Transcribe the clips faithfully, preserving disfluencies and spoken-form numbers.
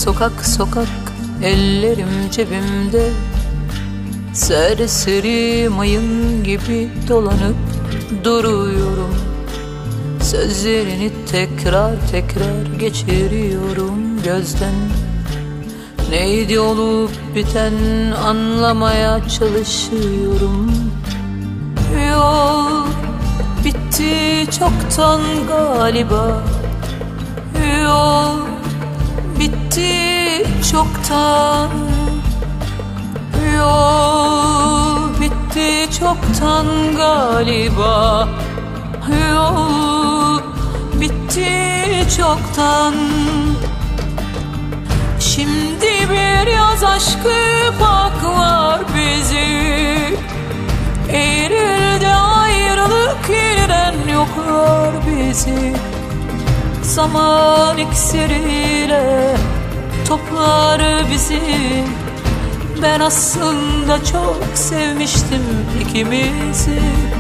Sokak sokak ellerim cebimde, serseri mayın gibi dolanıp duruyorum. Sözlerini tekrar tekrar geçiriyorum gözden. Neydi olup biten anlamaya çalışıyorum. Yol bitti çoktan galiba. Yol bitti çoktan. Yol bitti çoktan galiba. Yol bitti çoktan. Şimdi bir yaz aşkı paklar bizi. Eylül'de ayrılık yeniden yoklar bizi. Zaman iksiriyle toplar bizi. Ben aslında çok sevmiştim ikimizi.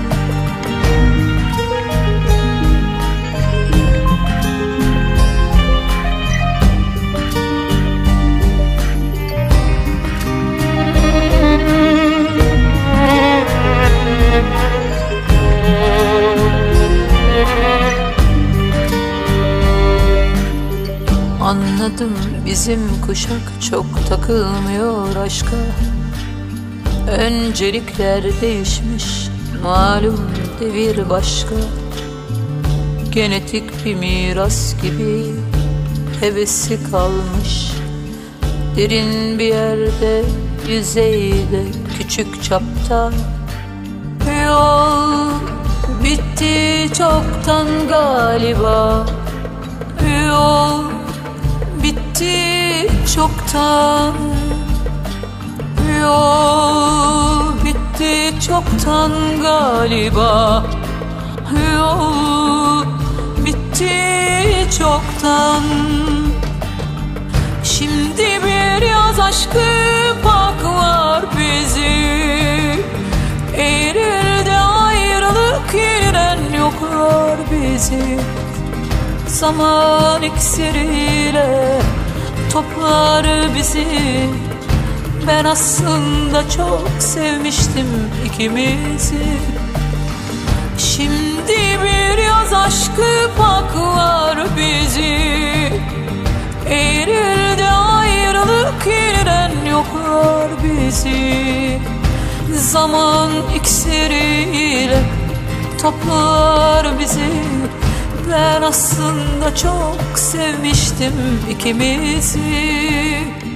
Anladım, bizim kuşak çok takılmıyor aşka. Öncelikler değişmiş, malum devir başka. Genetik bir miras gibi hevesi kalmış. Derin bir yerde, yüzeyde, küçük çapta. Yol bitti çoktan galiba. Yol bitti çoktan. Yol bitti çoktan galiba. Yol bitti çoktan. Şimdi bir yaz aşkı paklar bizi. Eylül'de ayrılık yeniden yoklar bizi. Zaman iksiriyle toplar bizi. Ben aslında çok sevmiştim ikimizi. Şimdi bir yaz aşkı paklar bizi. Eylül'de ayrılık yeniden yoklar bizi. Zaman iksiriyle toplar bizi. Ben aslında çok sevmiştim ikimizi.